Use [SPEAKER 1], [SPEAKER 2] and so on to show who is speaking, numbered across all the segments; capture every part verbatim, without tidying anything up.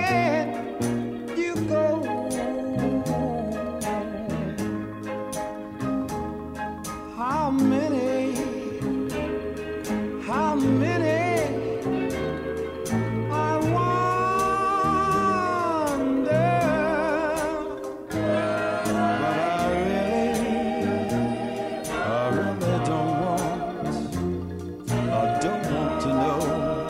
[SPEAKER 1] you go. How many, how many I wonder, but I really, I really don't want, I don't want to know.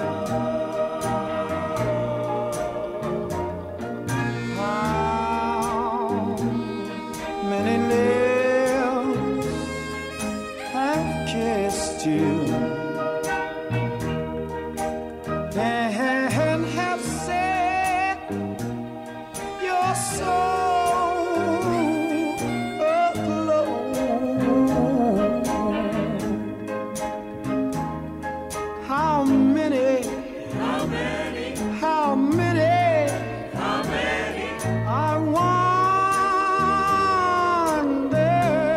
[SPEAKER 1] How many lips have kissed you and have set your soul aglow? How many, how many, how many, how many I wonder,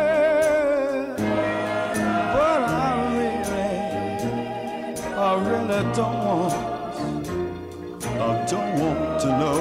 [SPEAKER 1] but I really, I really don't want, I don't want to know.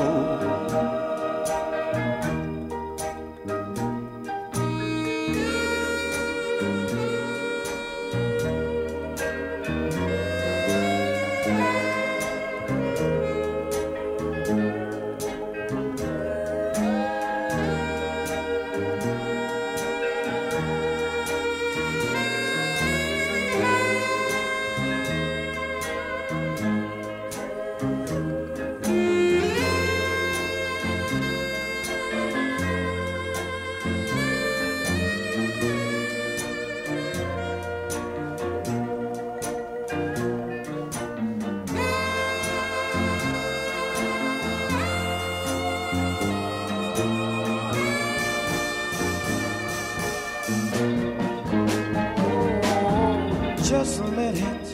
[SPEAKER 1] Just let it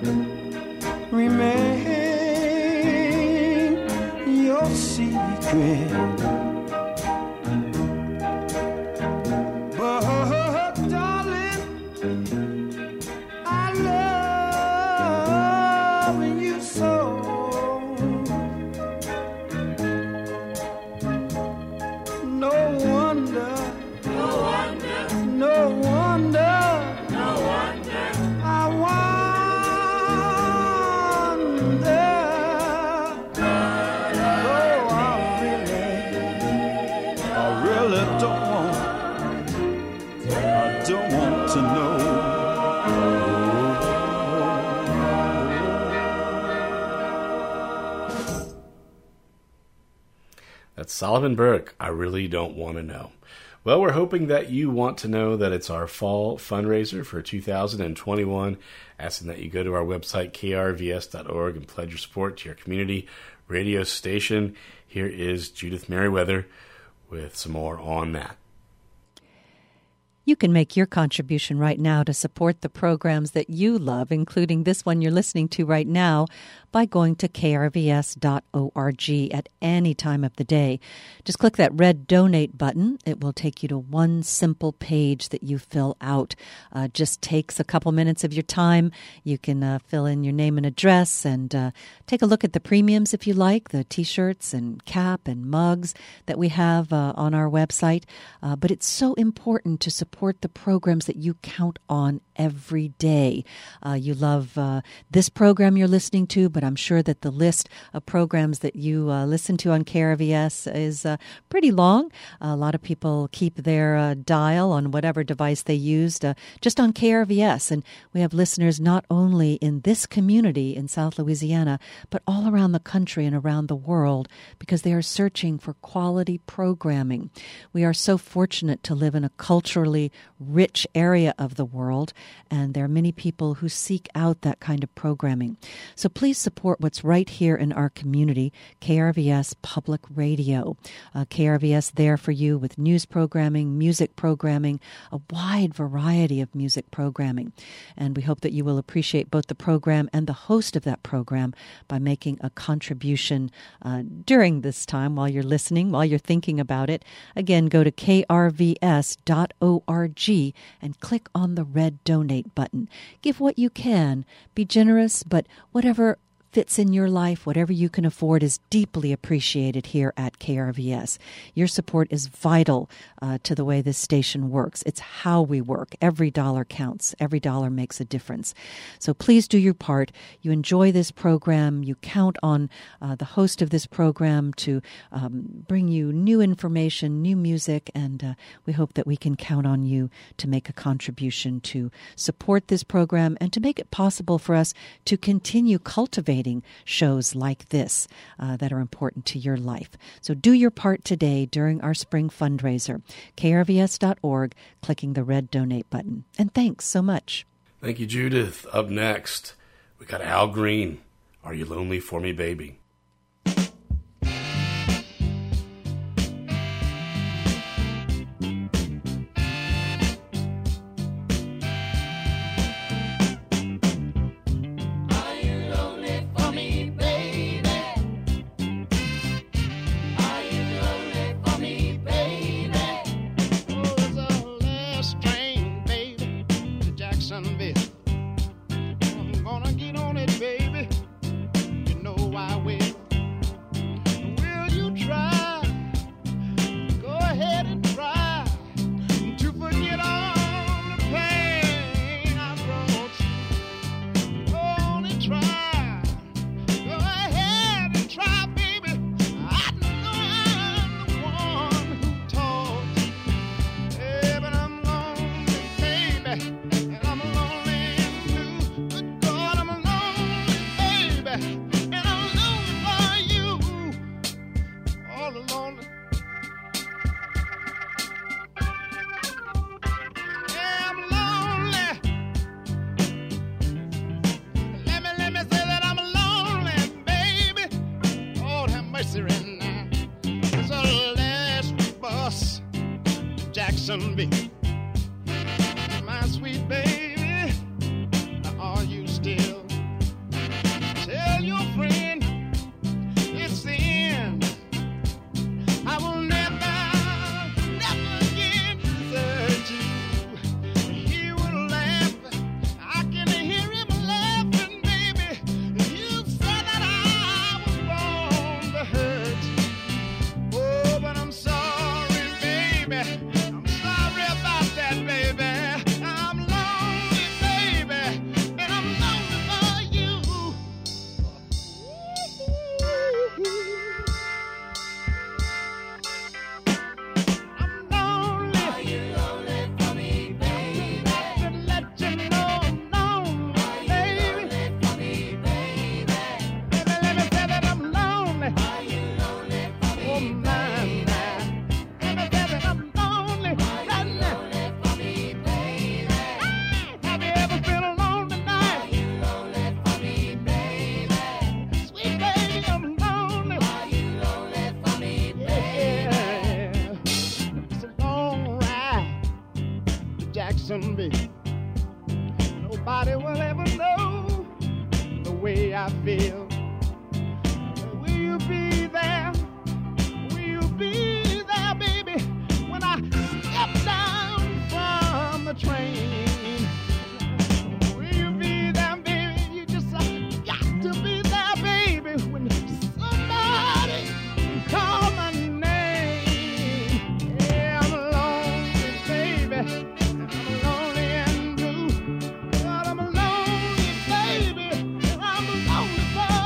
[SPEAKER 1] remain your secret. But darling, I love you so. No wonder, no wonder, no wonder. I wonder, oh, I really, I really don't want, I don't want to know.
[SPEAKER 2] That's Solomon Burke. I really don't want to know. Well, we're hoping that you want to know that it's our fall fundraiser for two thousand twenty-one, asking that you go to our website, k r v s dot org, and pledge your support to your community radio station. Here is Judith Merriweather with some more on that.
[SPEAKER 3] You can make your contribution right now to support the programs that you love, including this one you're listening to right now, by going to k r v s dot org at any time of the day. Just click that red donate button. It will take you to one simple page that you fill out. Uh, just takes a couple minutes of your time. You can uh, fill in your name and address and uh, take a look at the premiums if you like, the T-shirts and cap and mugs that we have uh, on our website. Uh, but it's so important to support the programs that you count on every day. Uh, you love uh, this program you're listening to, but I'm sure that the list of programs that you uh, listen to on K R V S is uh, pretty long. Uh, a lot of people keep their uh, dial on whatever device they used uh, just on K R V S. And we have listeners not only in this community in South Louisiana, but all around the country and around the world because they are searching for quality programming. We are so fortunate to live in a culturally rich area of the world, and there are many people who seek out that kind of programming. So please support what's right here in our community, K R V S Public Radio. Uh, K R V S there for you with news programming, music programming, a wide variety of music programming. And we hope that you will appreciate both the program and the host of that program by making a contribution uh, during this time while you're listening, while you're thinking about it. Again, go to k r v s dot org and click on the red donate button. Give what you can. Be generous, but whatever fits in your life, whatever you can afford, is deeply appreciated here at K R V S. Your support is vital uh, to the way this station works. It's how we work. Every dollar counts. Every dollar makes a difference. So please do your part. You enjoy this program. You count on uh, the host of this program to um, bring you new information, new music, and uh, we hope that we can count on you to make a contribution to support this program and to make it possible for us to continue cultivating shows like this uh, that are important to your life. So do your part today during our spring fundraiser, K R V S dot org, clicking the red donate button. And thanks so much.
[SPEAKER 2] Thank you, Judith. Up next, we got Al Green. Are You Lonely for Me, Baby?
[SPEAKER 4] Jacksonville, my sweet baby, are you still? Tell your friend it's the end. I will never, never again desert you. He will laugh, I can hear him laughing, baby. You said that I was born to hurt. Oh, but I'm sorry, baby. Nobody will ever know the way I feel. Will you be there? Will you be there, baby, when I step down from the train? Will you be there, baby? You just uh, got to be there, baby, when somebody call my name. Yeah, I'm lonely, baby. I'm lonely for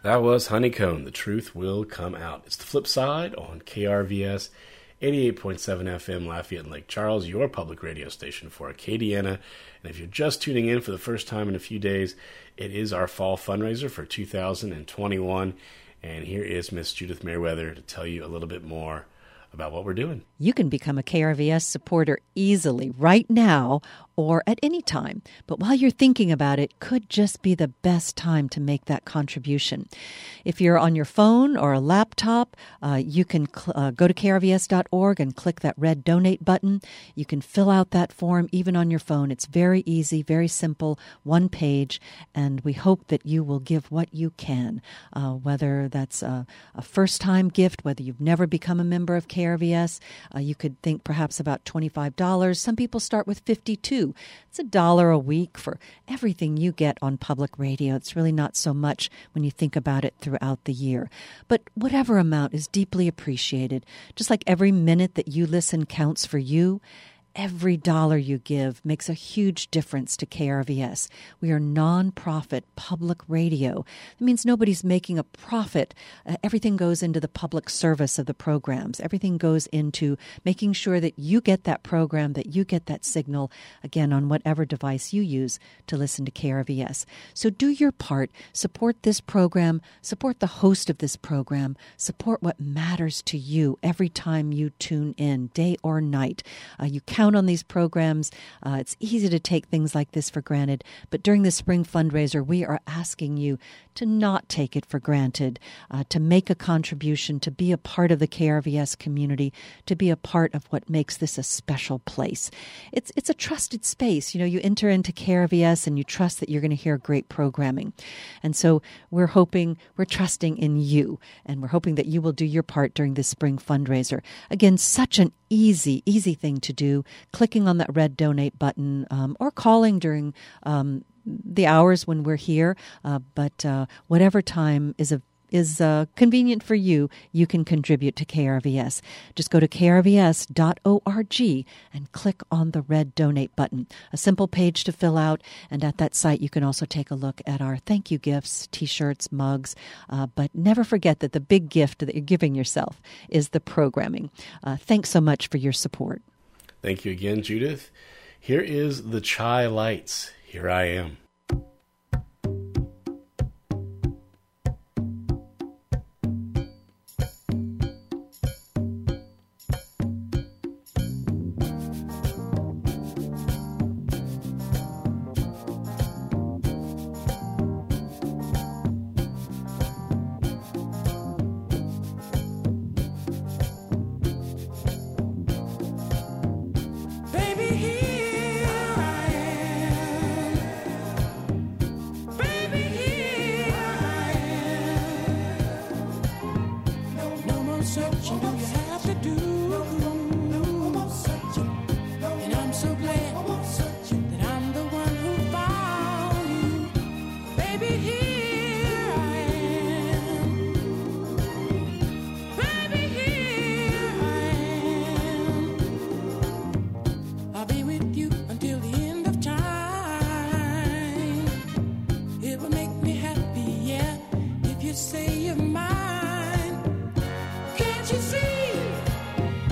[SPEAKER 2] That was Honeycomb, The Truth Will Come Out. It's the flip side on K R V S eighty-eight point seven F M, Lafayette and Lake Charles, your public radio station for Acadiana. And if you're just tuning in for the first time in a few days, it is our fall fundraiser for two thousand twenty-one. And here is Miss Judith Merriweather to tell you a little bit more about what we're doing.
[SPEAKER 3] You can become a K R V S supporter easily right now or at any time. But while you're thinking about it, could just be the best time to make that contribution. If you're on your phone or a laptop, uh, you can cl- uh, go to K R V S dot org and click that red donate button. You can fill out that form even on your phone. It's very easy, very simple, one page, and we hope that you will give what you can, uh, whether that's a, a first-time gift, whether you've never become a member of K R V S. Uh, you could think perhaps about twenty-five dollars. Some people start with fifty-two dollars. It's a dollar a week for everything you get on public radio. It's really not so much when you think about it throughout the year. But whatever amount is deeply appreciated. Just like every minute that you listen counts for you, every dollar you give makes a huge difference to K R V S. We are nonprofit public radio. It means nobody's making a profit. Uh, everything goes into the public service of the programs. Everything goes into making sure that you get that program, that you get that signal, again, on whatever device you use to listen to K R V S. So do your part. Support this program. Support the host of this program. Support what matters to you every time you tune in, day or night. Uh, you count on these programs. Uh, it's easy to take things like this for granted, but during the spring fundraiser, we are asking you to not take it for granted, uh, to make a contribution, to be a part of the K R V S community, to be a part of what makes this a special place. It's it's a trusted space. You know, you enter into K R V S and you trust that you're going to hear great programming. And so we're hoping, we're trusting in you, and we're hoping that you will do your part during this spring fundraiser. Again, such an easy, easy thing to do, clicking on that red donate button, um, or calling during um, the hours when we're here. Uh, but uh, whatever time is a is uh, convenient for you, you can contribute to K R V S. Just go to K R V S dot org and click on the red donate button. A simple page to fill out, and at that site you can also take a look at our thank you gifts, t-shirts, mugs, uh, but never forget that the big gift that you're giving yourself is the programming. Uh, thanks so much for your support.
[SPEAKER 2] Thank you again, Judith. Here is the Chai Lights. Here I Am.
[SPEAKER 5] Say you're mine, can't you see?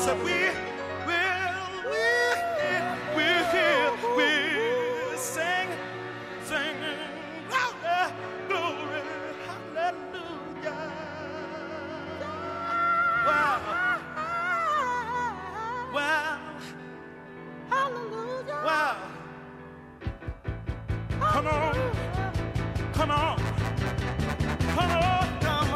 [SPEAKER 1] said we will, we will, we sing, sing, glory, glory, hallelujah. Wow, wow, hallelujah. Wow. Come on, come on, come on.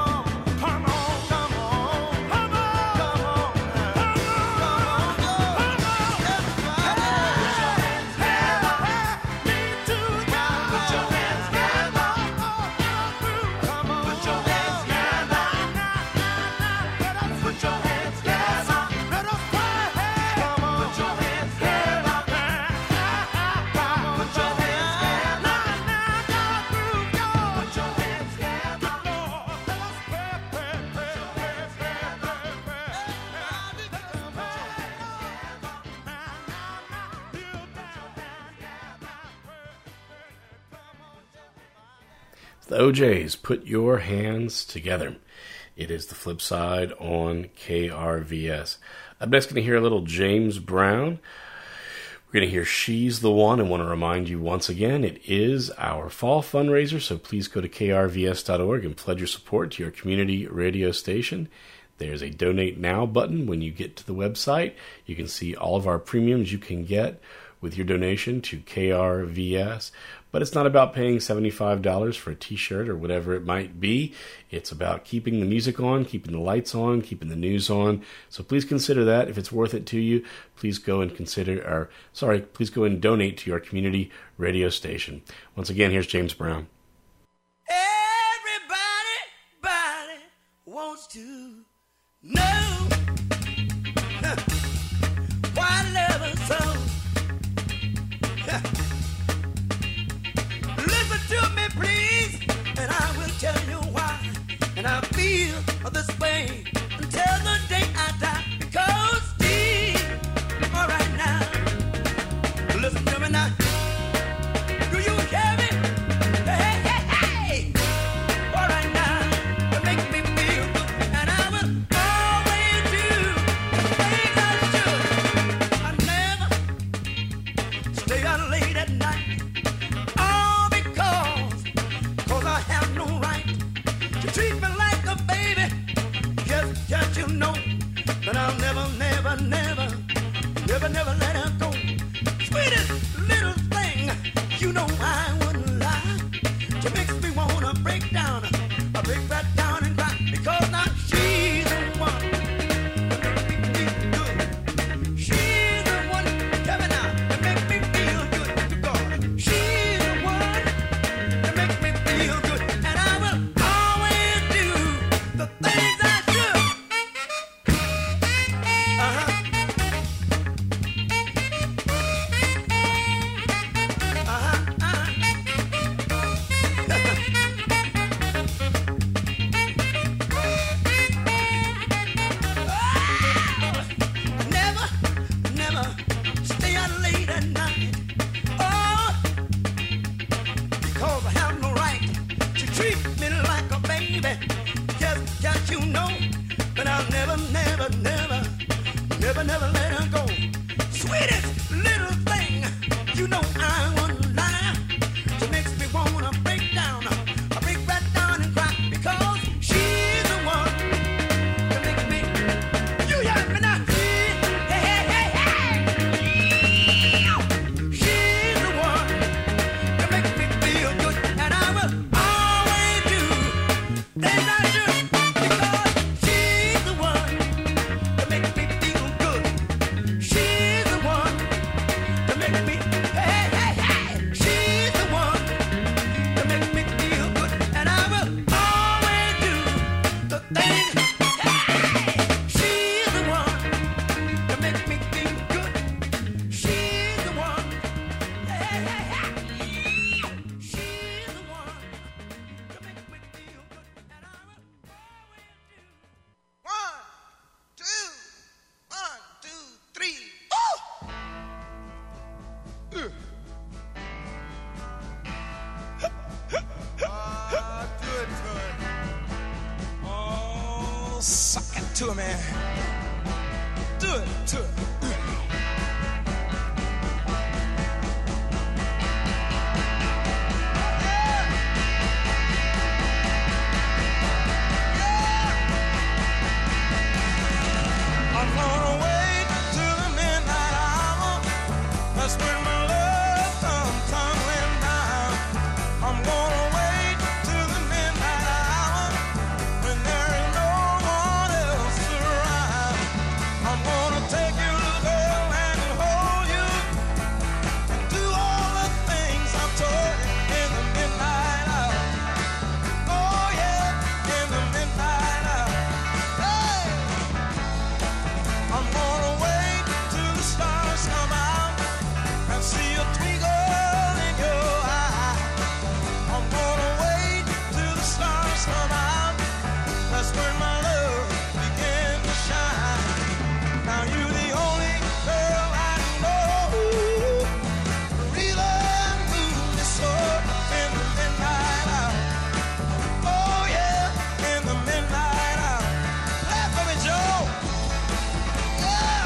[SPEAKER 2] The O Js, put your hands together. It is the flip side on K R V S. I'm next going to hear a little James Brown. We're going to hear She's the One, and want to remind you once again, it is our fall fundraiser, so please go to K R V S dot org and pledge your support to your community radio station. There's a Donate Now button when you get to the website. You can see all of our premiums you can get with your donation to K R V S. But it's not about paying seventy-five dollars for a t-shirt or whatever it might be. It's about keeping the music on, keeping the lights on, keeping the news on. So please consider that. If it's worth it to you, please go and consider, or sorry, please go and donate to your community radio station. Once again, here's James Brown.
[SPEAKER 5] Everybody, body wants to know why love is so. To me, please, and I will tell you why. And I feel this way until the day I die. Because deep, all right now, listen to me now. Do you hear me? Hey, hey, hey! All right now, you make me feel good, and I will always do the things I should. I never stay out late at night. I have no right to treat me like a baby. Yes, yes, you know that I'll never, never, never, never, never let her go. Sweetest little thing, you know I wouldn't lie. She makes me wanna break down, I break right down and cry. Because now she's the one that makes me feel good. She's the one, tell me now, that makes me feel good. Because she's the one that makes me feel good. And I will always do the things I should. Uh-huh. Uh-huh. Uh-huh. Never, never stay out late at night. Oh, because I have no right to treat me like a baby. Just, just you know that I'll never, never, never, never, never let her go. Sweetest little thing, you know I wouldn't lie. She makes me wanna break down, I break right down and cry. Because she's the one that makes me, you hear me now? Hey, hey, hey, hey! She's the one that makes me feel good, and I will always do things I should. Because she's the one that makes me feel good. She's the one that makes me, hey, hey, hey. She's the one that makes me feel good, and I will always do the things. Hey, she's the one that makes me feel good. She's the one. Hey, hey, hey. She's the one that makes me feel good, and I will always do. One, two, one, two, three. Ooh!
[SPEAKER 4] Ah, do it to it. Oh, suck it to me.
[SPEAKER 5] Do it, do it. I'm gonna wait till the midnight hour. That's when my love comes tumbling down. I'm gonna wait till the midnight hour when there is no one else around. I'm gonna take you, little girl, and hold you and do all the things I'm told you in the midnight hour. Oh yeah, in the midnight hour. Hey! I'm gonna wait till the stars come out and see a twinkle in your eye. I'm gonna wait till the stars come out. That's when my love began to shine. Now you're the only girl I know who really moves me so in the midnight hour. Oh yeah, in the midnight hour. Clap for me, Joe. Yeah.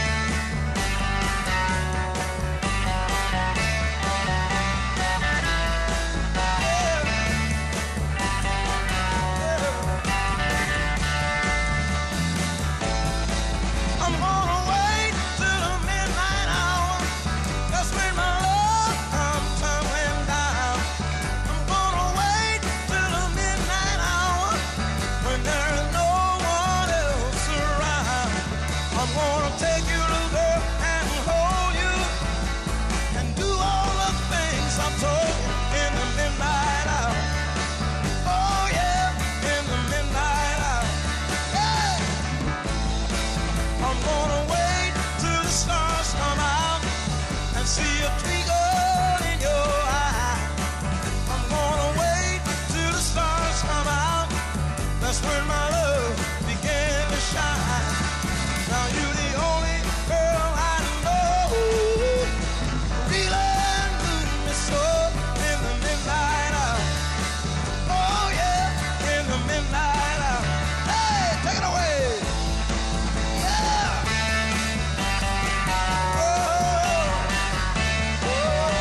[SPEAKER 5] I'm gonna wait till the midnight hour. That's when my love comes tumbling down. I'm gonna wait till the midnight hour when there's no one else around. I'm gonna take you, little girl, and hold you and do all the things I told you in the midnight hour. Oh yeah, in the midnight hour. Hey! I'm gonna wait till the stars come out and see a twinkle in your eye. I'm gonna wait till the stars come out. That's when my love began to shine. Now you're the only girl I know who really moves me so in the midnight hour. Oh yeah, in the midnight hour. Hey, take it away. Yeah. Oh, oh,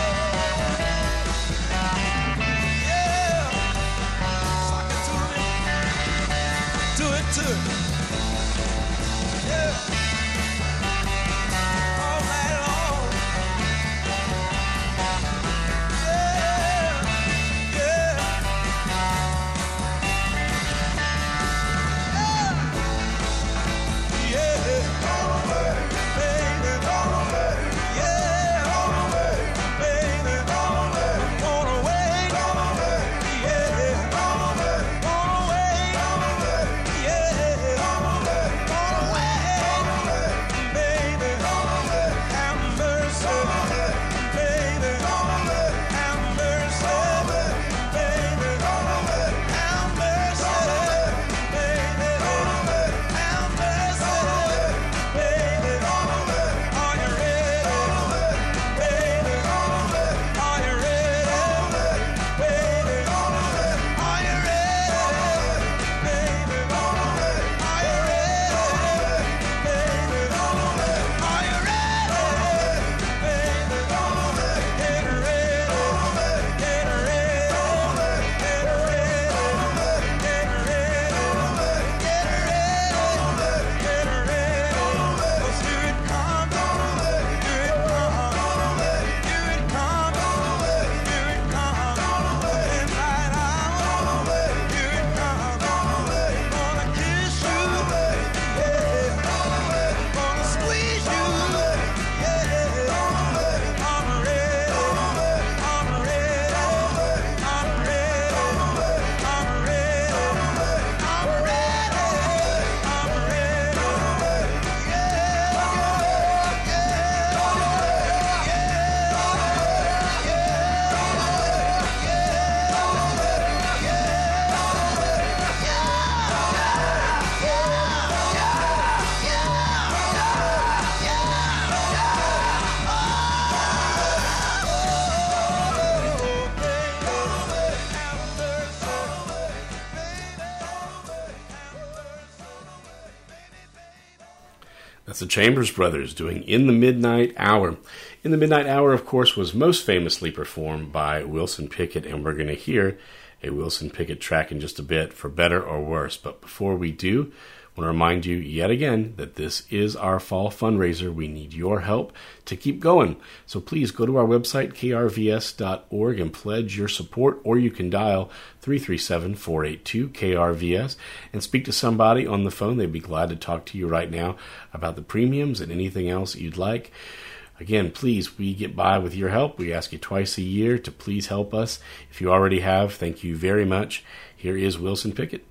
[SPEAKER 2] the Chambers Brothers doing In the Midnight Hour. In the Midnight Hour, of course, was most famously performed by Wilson Pickett, and we're going to hear a Wilson Pickett track in just a bit, For Better or Worse. But before we do, I want to remind you yet again that this is our fall fundraiser. We need your help to keep going. So please go to our website, K R V S dot org, and pledge your support, or you can dial three three seven, four eight two, K R V S and speak to somebody on the phone. They'd be glad to talk to you right now about the premiums and anything else you'd like. Again, please, we get by with your help. We ask you twice a year to please help us. If you already have, thank you very much. Here is Wilson Pickett.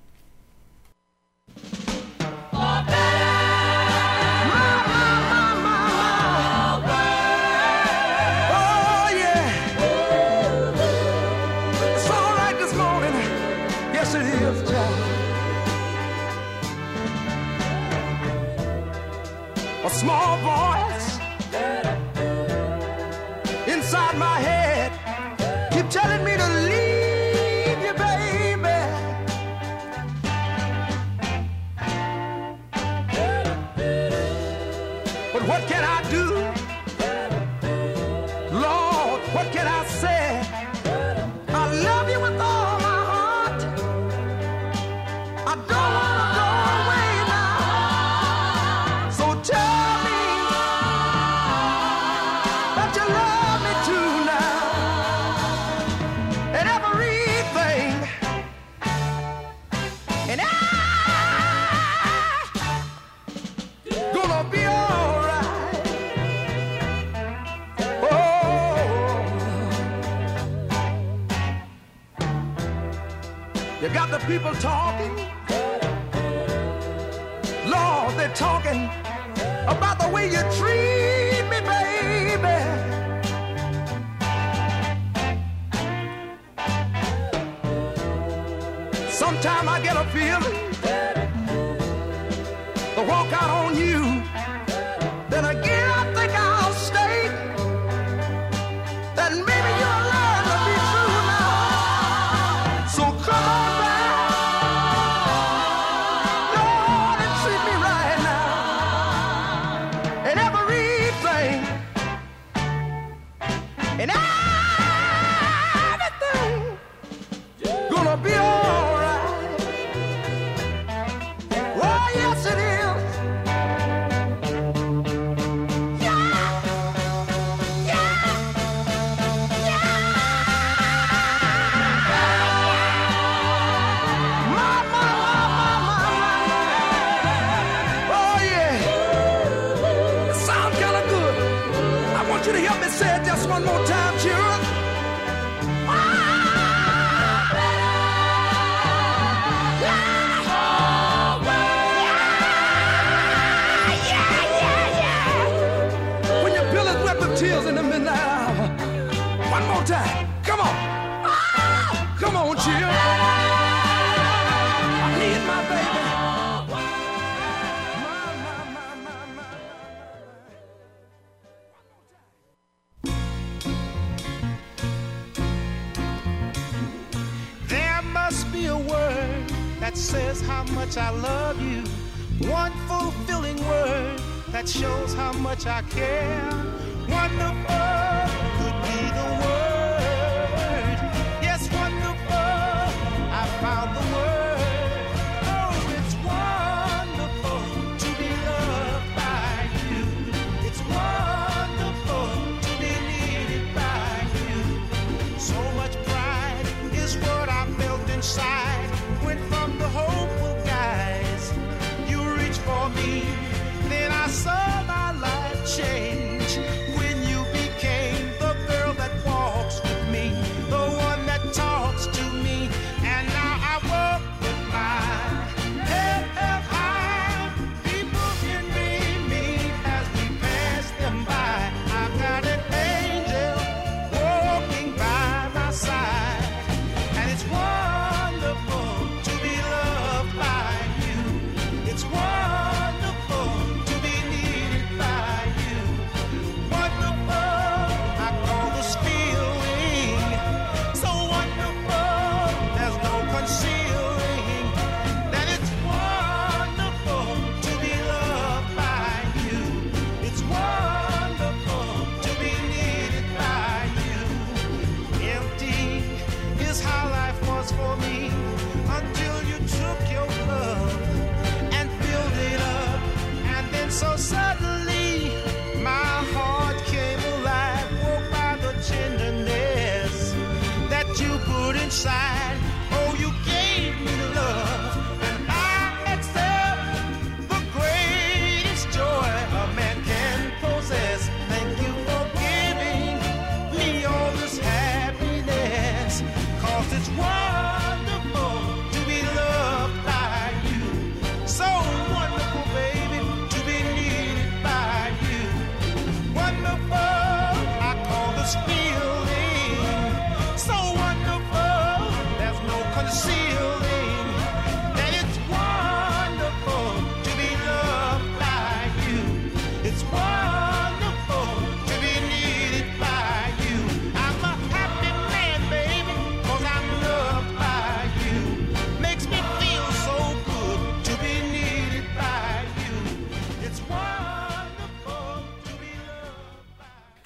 [SPEAKER 4] Small voice inside my head keep telling me to leave you, baby. But what can I do? Lord, what can I say? I love you with all my heart. I don't want to go away now. So tell got the people talking, Lord, they're talking about the way you treat me, baby. Sometime I get a feeling to walk out on you, then again I think I'll stay, that maybe you'll learn to be true now. So come on. And everything gonna be all right. Oh, yes, it is. Yeah, yeah, yeah. My, my, my, my, my. Oh, yeah. It sounds kind of good. I want you to help me say it just one more time, children. When your pillows wet with tears in the midnight hour. One more time. Come on. Come on, children. I need my baby. Be a word that says how much I love you. One fulfilling word that shows how much I care. Wonderful could be the word. Yes, wonderful, I found the word. Oh, it's wonderful to be loved by you. It's wonderful to be needed by you. So much pride is what I felt inside when from the hopeful guys you reached for me. Then I saw my life change when you became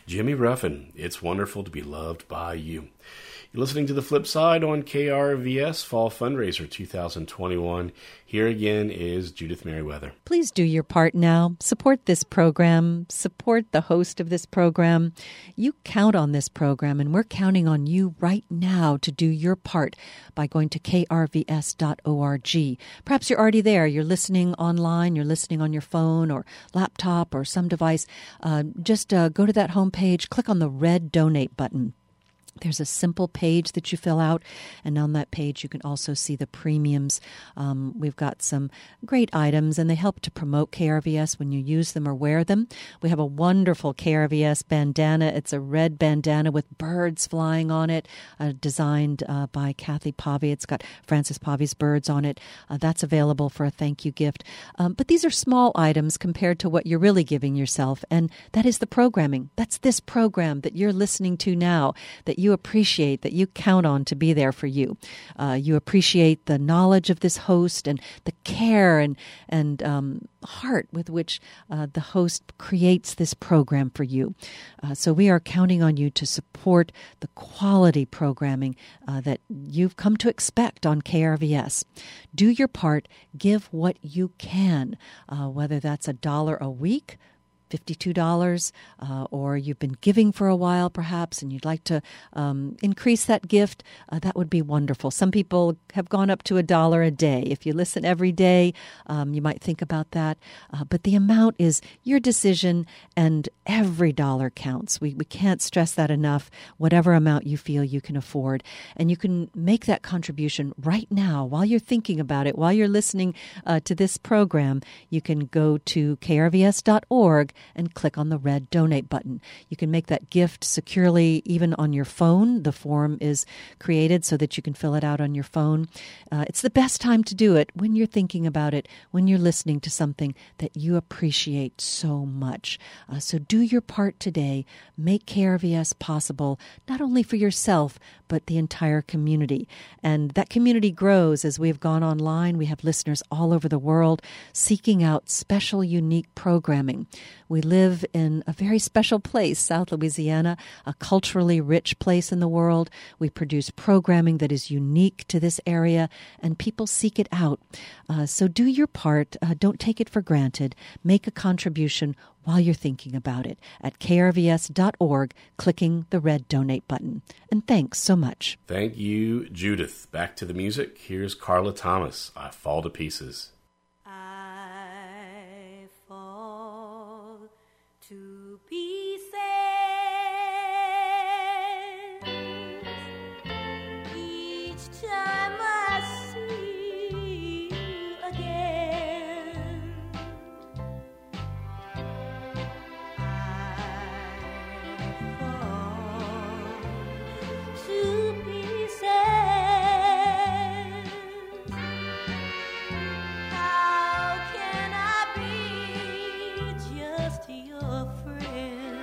[SPEAKER 2] Jimmy Ruffin, It's Wonderful to Be Loved by You. You're listening to The Flip Side on K R V S Fall Fundraiser two thousand twenty-one. Here again is Judith Merriweather.
[SPEAKER 3] Please do your part now. Support this program. Support the host of this program. You count on this program, and we're counting on you right now to do your part by going to K R V S dot org. Perhaps you're already there. You're listening online. You're listening on your phone or laptop or some device. Uh, just uh, go to that homepage, click on the red donate button. There's a simple page that you fill out, and on that page you can also see the premiums. Um, we've got some great items, and they help to promote K R V S when you use them or wear them. We have a wonderful K R V S bandana. It's a red bandana with birds flying on it, uh, designed uh, by Kathy Pavey. It's got Francis Pavey's birds on it. Uh, that's available for a thank you gift. Um, but these are small items compared to what you're really giving yourself, and that is the programming. That's this program that you're listening to now, that you you appreciate, that you count on to be there for you. Uh, you appreciate the knowledge of this host and the care and and um, heart with which uh, the host creates this program for you. Uh, so we are counting on you to support the quality programming uh, that you've come to expect on K R V S. Do your part. Give what you can, uh, whether that's a dollar a week, fifty-two dollars, uh, or you've been giving for a while perhaps and you'd like to um, increase that gift, uh, that would be wonderful. Some people have gone up to a dollar a day. If you listen every day, um, you might think about that. Uh, but the amount is your decision, and every dollar counts. We, we can't stress that enough, whatever amount you feel you can afford. And you can make that contribution right now while you're thinking about it, while you're listening uh, to this program. You can go to K R V S dot org and click on the red donate button. You can make that gift securely even on your phone. The form is created so that you can fill it out on your phone. Uh, it's the best time to do it when you're thinking about it, when you're listening to something that you appreciate so much. Uh, so do your part today. Make K R V S possible, not only for yourself, but the entire community. And that community grows as we've gone online. We have listeners all over the world seeking out special, unique programming. We live in a very special place, South Louisiana, a culturally rich place in the world. We produce programming that is unique to this area, and people seek it out. Uh, so do your part. Uh, don't take it for granted. Make a contribution while you're thinking about it at K R V S dot org, clicking the red donate button. And thanks so much.
[SPEAKER 2] Thank you, Judith. Back to the music. Here's Carla Thomas, I Fall to Pieces.
[SPEAKER 6] I fall to pieces each time I see you again. I fall to pieces. How can I be just your friend?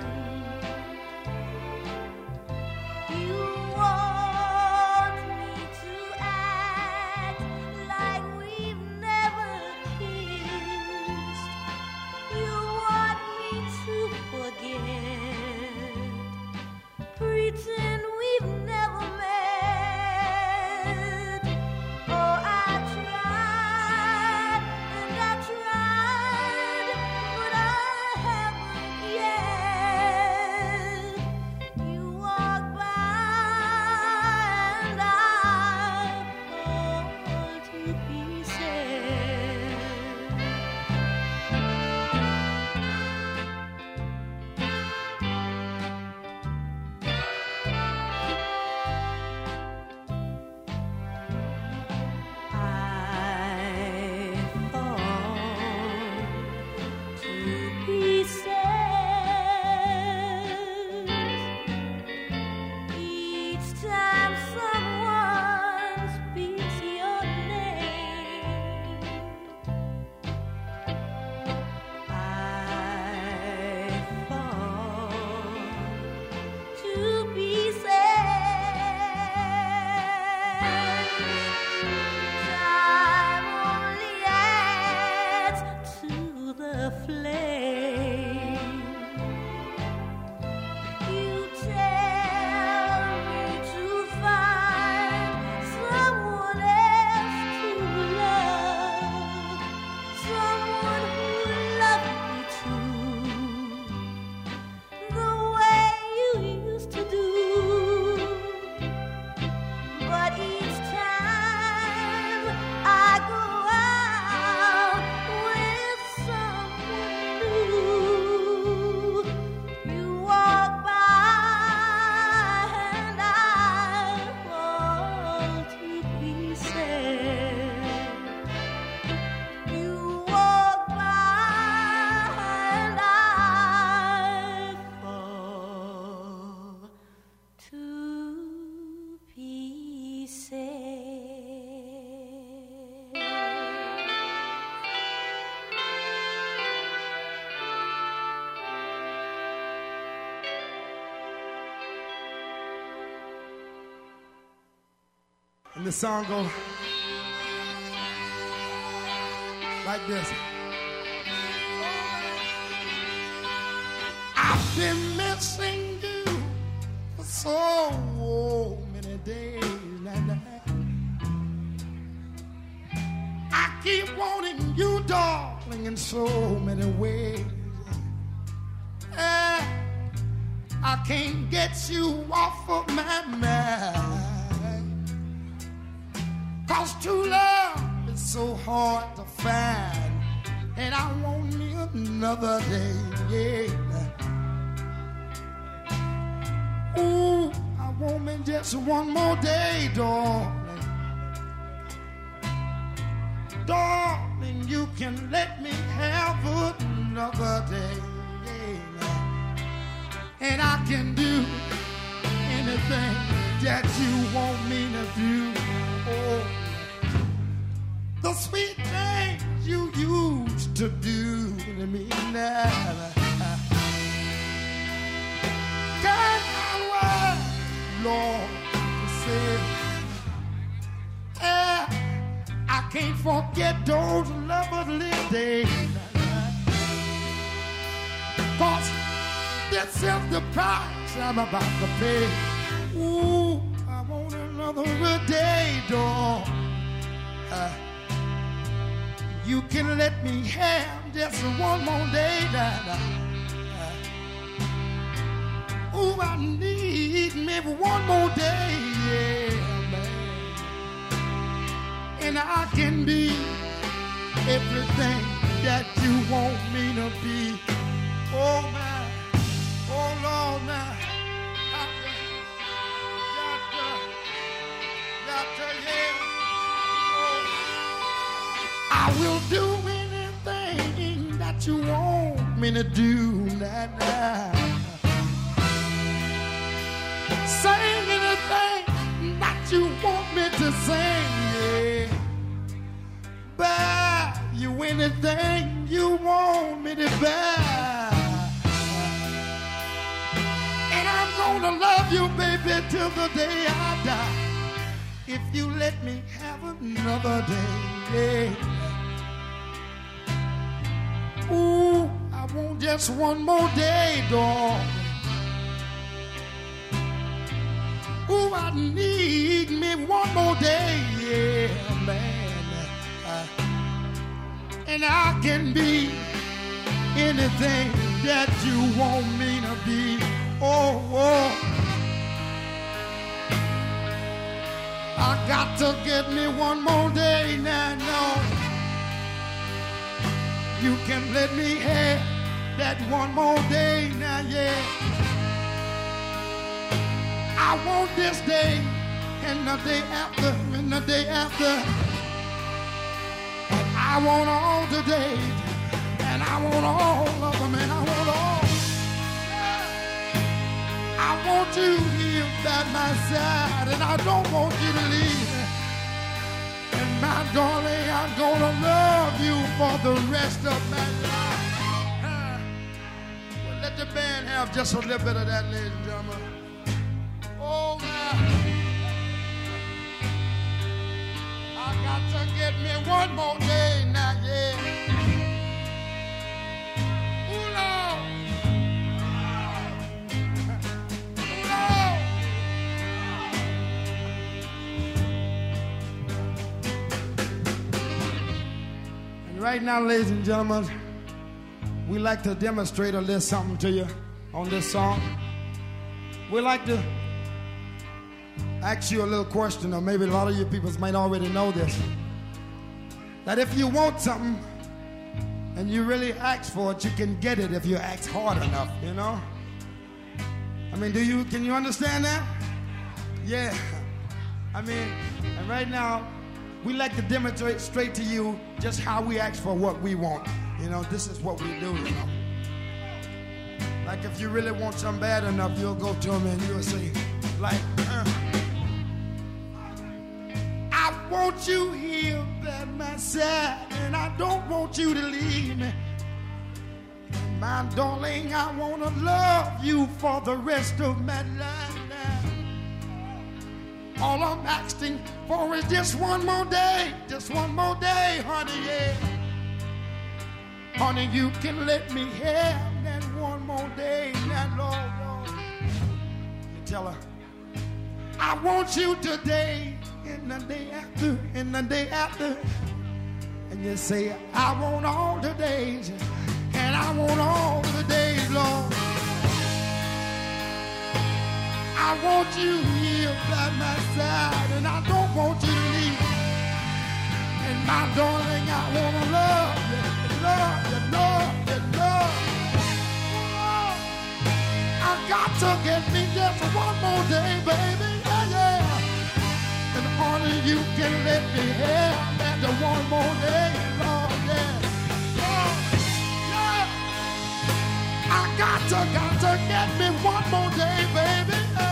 [SPEAKER 4] And the song goes like this. I've been missing you for so many days and I keep wanting you, darling, in so many ways. Eh, I can't get you off of my mind. 'Cause true love is so hard to find. And I want me another day, yeah. Ooh, I want me just one more day, darling. Darling, you can let me have another day, yeah. And I can do anything that you want me to do. Oh, the sweet things you used to do to me now. God, I Lord, say, eh, I can't forget those lovely days. 'Cause this is the price I'm about to pay. Ooh, I want another day, dog. Uh, you can let me have just one more day, now. Ooh, I need maybe one more day, yeah, man. And I can be everything that you want me to be. Oh, man. Oh, Lord, now. Got to, got to, yeah. Oh. I will do anything that you want me to do, now, now. Sing anything that you want me to sing, yeah. Buy you anything you want me to buy. And I'm gonna love you, baby, till the day I die. If you let me have another day, yeah. Ooh, I want just one more day, dog. Ooh, I need me one more day, yeah, man. Uh, and I can be anything that you want me to be. Oh, oh. I got to get me one more day now, no. You can let me have that one more day now, yeah. I want this day, and the day after, and the day after. And I want all the days, and I want all of them, and I want all. I want you here by my side, and I don't want you to leave. And my darling, I'm gonna love you for the rest of my life. Well, let the band have just a little bit of that, ladies and gentlemen. Oh, man. I got to get me one more day now, yeah. Ooh, Lord. Ooh, Lord. And right now, ladies and gentlemen, we like to demonstrate a little something to you on this song. We like to ask you a little question, or maybe a lot of you people might already know this, that if you want something and you really ask for it, you can get it if you ask hard enough, you know? I mean, do you, can you understand that? Yeah. I mean, and right now, we like to demonstrate straight to you just how we ask for what we want. You know, this is what we do, you know? Like if you really want something bad enough, you'll go to him and you'll say, like, uh, I want you here by my side, and I don't want you to leave me. My darling, I want to love you for the rest of my life now. All I'm asking for is just one more day, just one more day, honey, yeah. Honey, you can let me have that one more day, that Lord, Lord. You tell her, I want you today, and the day after, and the day after. And you say, I want all the days, and I want all the days, Lord. I want you here by my side, and I don't want you to leave. And my darling, I want to love you, love you, love you, love you. Oh, I got to get me just one more day, baby, yeah, yeah. And honey, you can let me have that the one more day, Lord, yeah. Oh, yeah. I got to, got to get me one more day, baby, yeah.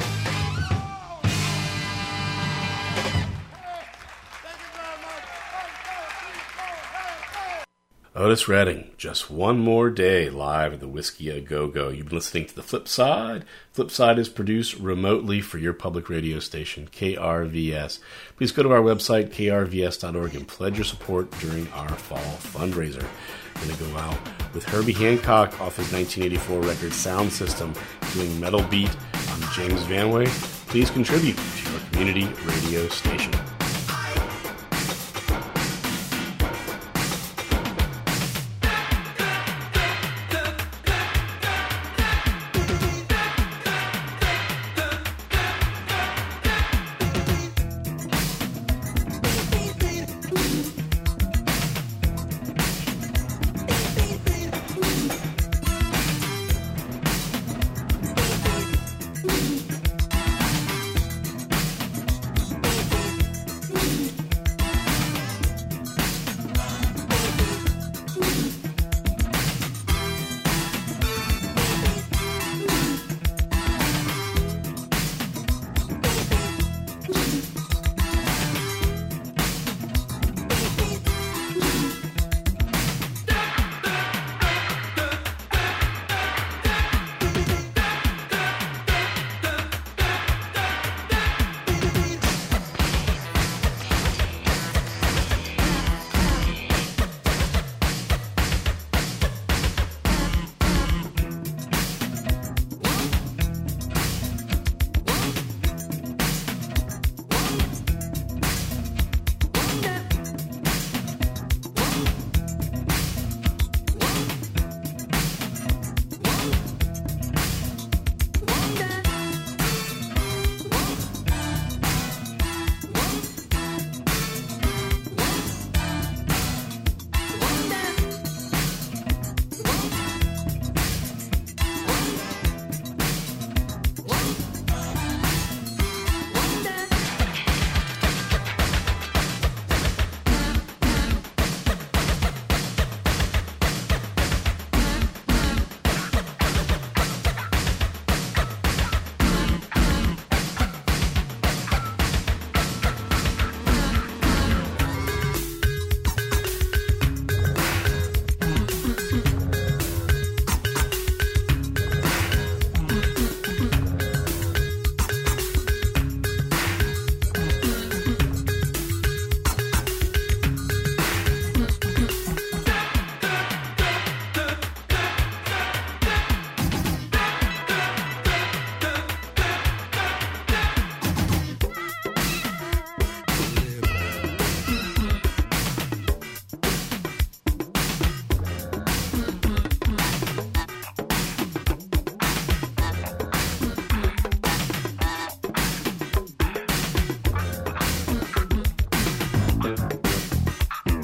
[SPEAKER 2] Otis Redding, Just One More Day, live at the Whiskey A Go Go. You've been listening to The Flip Side. Flip Side is produced remotely for your public radio station, K R V S. Please go to our website, K R V S dot org, and pledge your support during our fall fundraiser. We're going to go out with Herbie Hancock off his nineteen eighty-four record Sound System, doing Metal Beat. I'm James Vanway. Please contribute to your community radio station.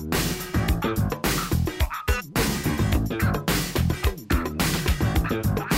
[SPEAKER 4] Bye.